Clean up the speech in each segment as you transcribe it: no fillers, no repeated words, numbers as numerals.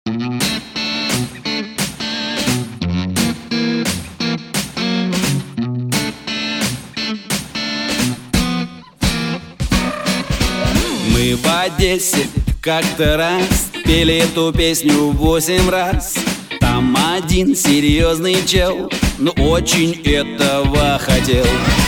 Мы в Одессе как-то раз пели эту песню 8 раз. Там один серьезный чел, но очень этого хотел.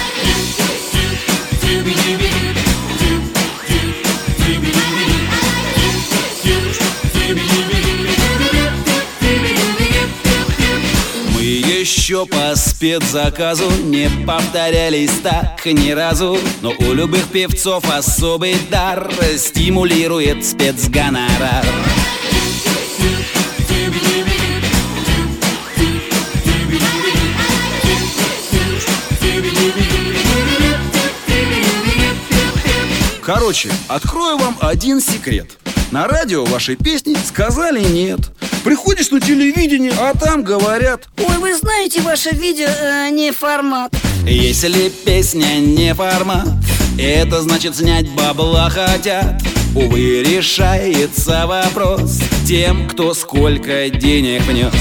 Мы еще по спецзаказу не повторялись так ни разу. Но у любых певцов особый дар стимулирует спецгонорар. Короче, открою вам один секрет. На радио вашей песни сказали нет. Приходишь на телевидение, а там говорят: ой, вы знаете, ваше видео не формат. Если песня не формат, это значит снять бабла хотят. Увы, решается вопрос тем, кто сколько денег внес.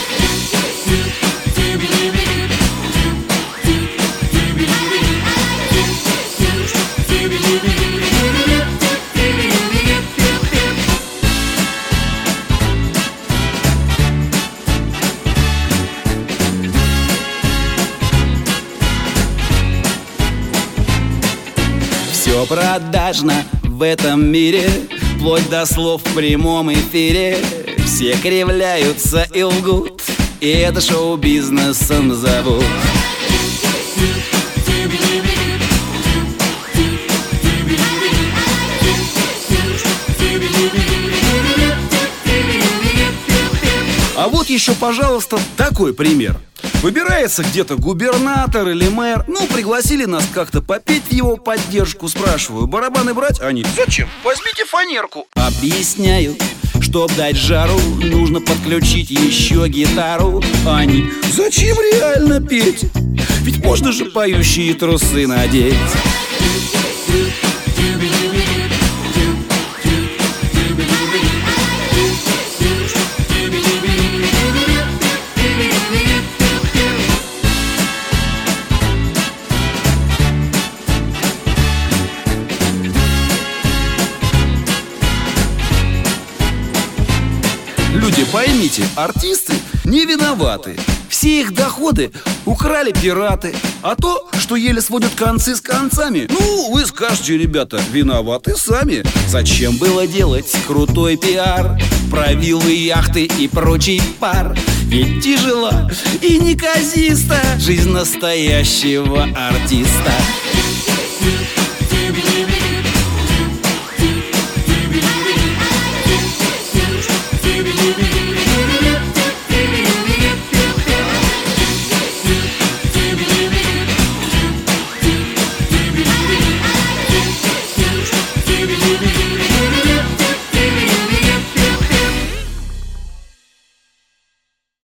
Все продажно в этом мире, вплоть до слов в прямом эфире. Все кривляются и лгут, и это шоу-бизнесом зовут. А вот еще, пожалуйста, такой пример. Выбирается где-то губернатор или мэр. Ну, пригласили нас как-то попеть в его поддержку. Спрашиваю: барабаны брать? Они: зачем? Возьмите фанерку. Объясняю, чтоб дать жару, нужно подключить еще гитару. Они: зачем реально петь? ведь можно же поющие трусы надеть. Люди, поймите, артисты не виноваты. Все их доходы украли пираты. А то, что еле сводят концы с концами, ну, вы скажете: ребята, виноваты сами. Зачем было делать крутой пиар про виллы, яхты и прочий пар? Ведь тяжела и неказиста жизнь настоящего артиста.